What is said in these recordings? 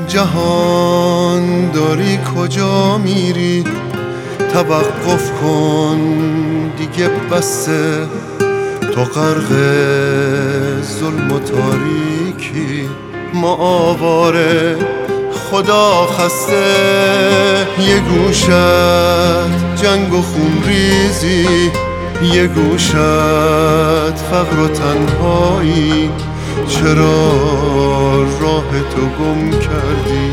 جهان داری کجا میری؟ توقف کن دیگه بسه، تو غرق ظلم و تاریکی، ما آواره خدا خسته. یه گوشت جنگ و خون ریزی، یه گوشت فقر و تنهایی، چرا راه تو گم کردی؟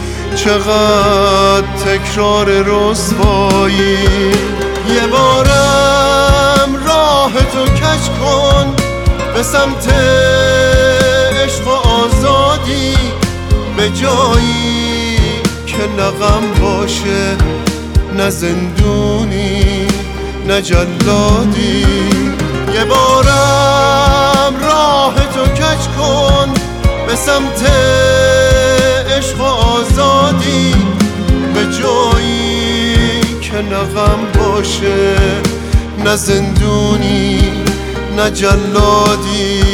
چقدر تکرار رسوایی. یه بارم راه تو کج کن به سمت عشق و آزادی، به جایی که نه غم باشه، نه زندونی نه جلادی. یه بارم راه تو کج کن به سمت عشق و آزادی، به جایی که نه غم باشه، نه زندونی نه جلادی.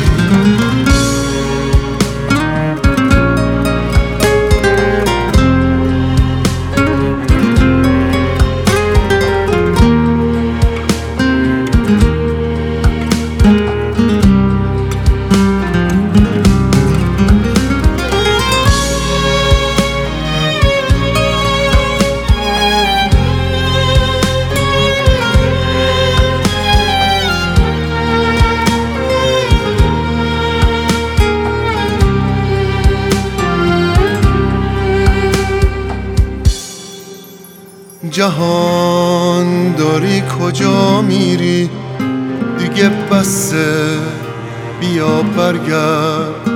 جهان داری کجا میری؟ دیگه بسه، بیا برگرد.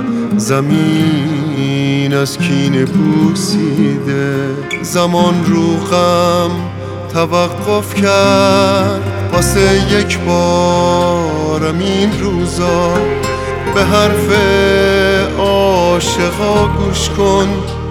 زمین از کینه پوسیده، زمان رو غم توقف کرد. واسه یک بارم این روزا به حرف عاشقا گوش کن.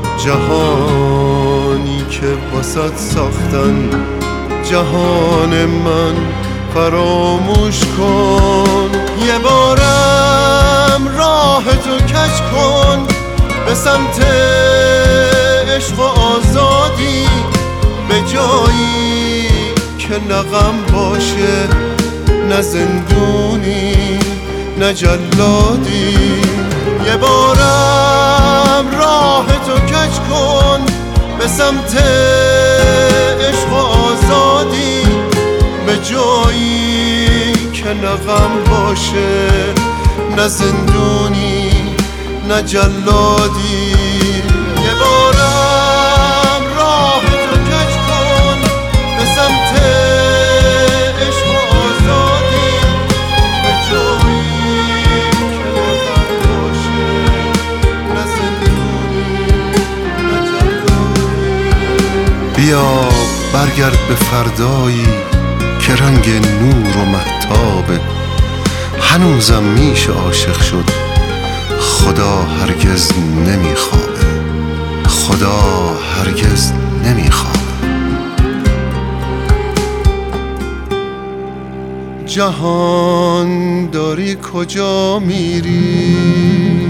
جهانی که واسط ساختن، جهان من فراموش کن. یه بارم راه تو کج کن به سمت عشق و آزادی، به جایی که نه غم باشه، نه زندونی نه جلادی. یه بارم راه تو کج کن به سمت عشق و آزادی، به جایی که نه غم باشه، نه زندونی نه جلادی. یه بارم راه تو کج کن به سمت عشق و آزادی، به جایی که نه غم باشه، نه زندونی نه جلادی. بیا برگرد به فردایی که رنگ نور و مهتابه، هنوزم میشه عاشق شد، خدا هرگز نمیخوابه، خدا هرگز نمیخوابه. جهان داری کجا میری؟